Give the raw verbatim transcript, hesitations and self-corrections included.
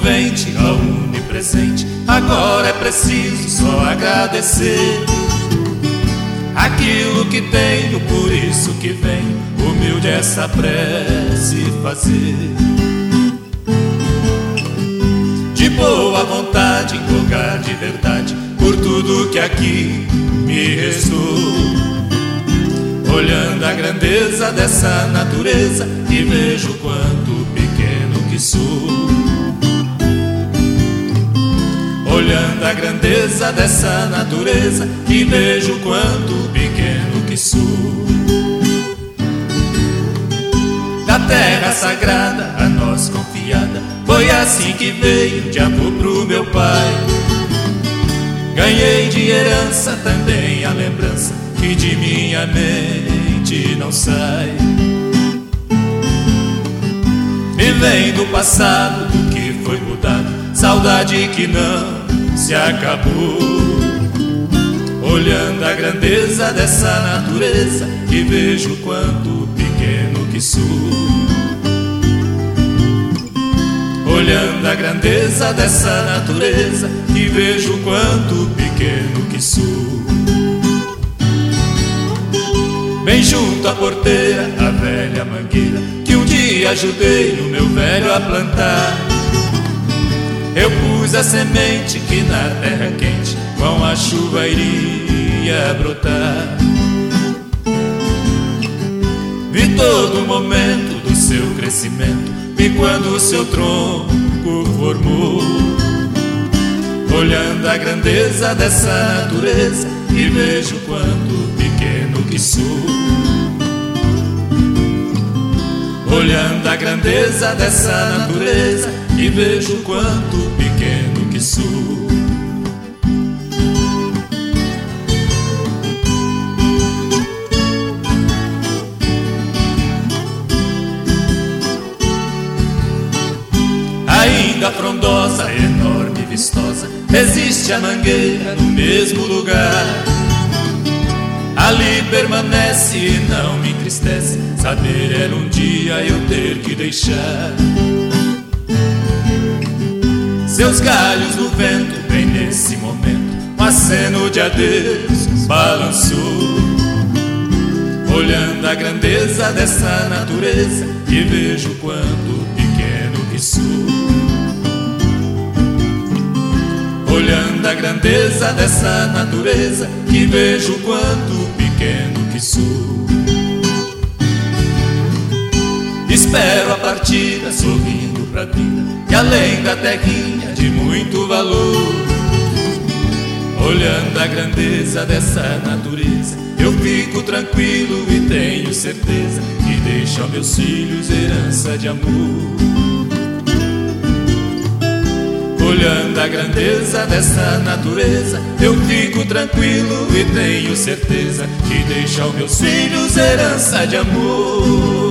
comovente, a onipresente. Agora é preciso só agradecer aquilo que tenho, por isso que venho humilde essa prece fazer. De boa vontade, rogar de verdade por tudo que aqui me restou, olhando a grandeza dessa natureza e vejo quanto pequeno que sou. Olhando a grandeza dessa natureza e vejo quanto pequeno que sou. Da terra sagrada a nós confiada, foi assim que veio de avô pro meu pai. Ganhei de herança também a lembrança que de minha mente não sai. Me vem do passado, do que foi mudado, saudade que não se acabou. Olhando a grandeza dessa natureza e vejo quanto pequeno que sou. Olhando a grandeza dessa natureza e vejo quanto pequeno que sou. Bem junto à porteira, a velha mangueira que um dia ajudei o meu velho a plantar. Eu pus a semente que na terra quente com a chuva iria brotar. Vi todo o momento do seu crescimento, vi quando o seu tronco formou. Olhando a grandeza dessa natureza e vejo quanto pequeno que sou. Olhando a grandeza dessa natureza e vejo quanto pequeno que sou. Ainda frondosa, enorme e vistosa, existe a mangueira no mesmo lugar. Ali permanece e não me entristece saber era um dia eu ter que deixar. Seus galhos no vento, bem nesse momento, um aceno de adeus balançou. Olhando a grandeza dessa natureza e vejo quanto pequeno que sou. Olhando a grandeza dessa natureza e vejo quanto pequeno que sou. Espero a partida, sorrindo pra vida, que além da terrinha de muito valor. Olhando a grandeza dessa natureza, eu fico tranquilo e tenho certeza que deixo aos meus filhos herança de amor. Olhando a grandeza dessa natureza, eu fico tranquilo e tenho certeza que deixo aos meus filhos herança de amor.